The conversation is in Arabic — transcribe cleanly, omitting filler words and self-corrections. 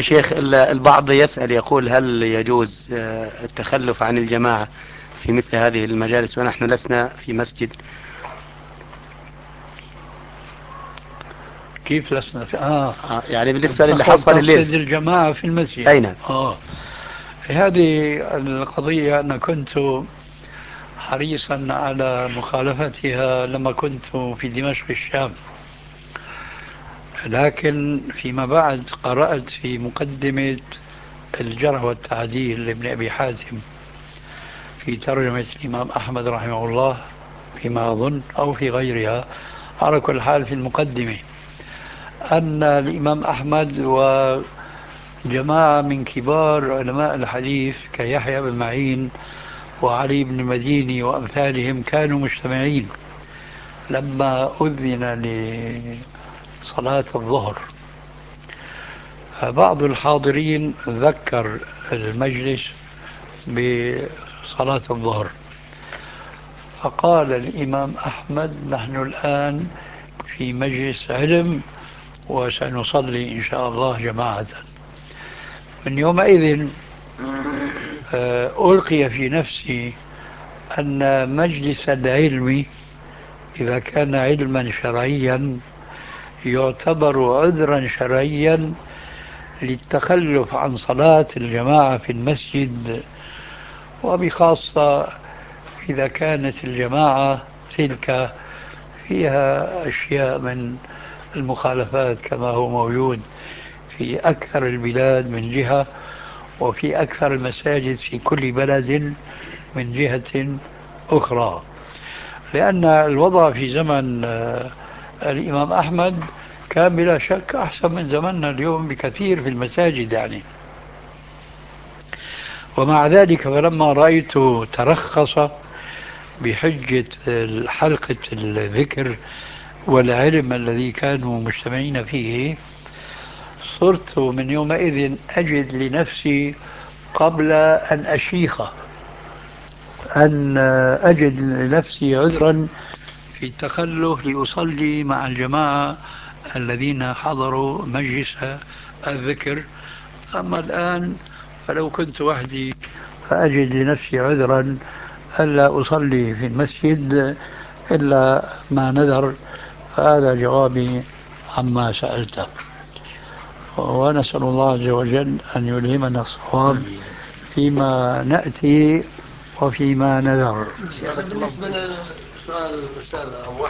شيخ، البعض يسأل يقول هل يجوز التخلف عن الجماعة في مثل هذه المجالس ونحن لسنا في مسجد؟ كيف لسنا في يعني بالنسبة للي حصل الليل. تقصد الجماعة في المسجد؟ أي نعم. هذه القضية أنا كنت حريصا على مخالفتها لما كنت في دمشق الشام، لكن فيما بعد قرأت في مقدمة الجرح والتعديل لابن أبي حاتم في ترجمة الإمام أحمد رحمه الله، فيما أظن أو في غيرها، على كل حال في المقدمة، أن الإمام أحمد وجماعة من كبار علماء الحديث كيحيى بن معين وعلي بن المديني وأمثالهم كانوا مجتمعين لما أذن لصلاة الظهر. فبعض الحاضرين ذكر المجلس بصلاة الظهر، فقال الإمام أحمد: نحن الآن في مجلس علم وسنصلي إن شاء الله جماعة. من يومئذ ألقي في نفسي أن مجلس العلم إذا كان علما شرعيا يعتبر عذرا شرعيا للتخلف عن صلاة الجماعة في المسجد، وبخاصة إذا كانت الجماعة تلك فيها أشياء من المخالفات كما هو موجود في أكثر البلاد من جهة، وفي أكثر المساجد في كل بلد من جهة أخرى. لأن الوضع في زمن الإمام أحمد كان بلا شك أحسن من زمننا اليوم بكثير في المساجد يعني. ومع ذلك فلما رأيت ترخص بحجة حلقة الذكر والعلم الذي كانوا مجتمعين فيه، صرت من يومئذ أجد لنفسي قبل أن أشيخ أن أجد لنفسي عذرا في التخلف لأصلي مع الجماعة الذين حضروا مجلس الذكر. أما الآن فلو كنت وحدي فأجد لنفسي عذرا ألا أصلي في المسجد إلا ما نذر. فهذا جوابي عما سألته، ونسأل الله عز وجل أن يلهمنا الصواب فيما نأتي وفيما نذر. بالنسبة للسؤال الأستاذ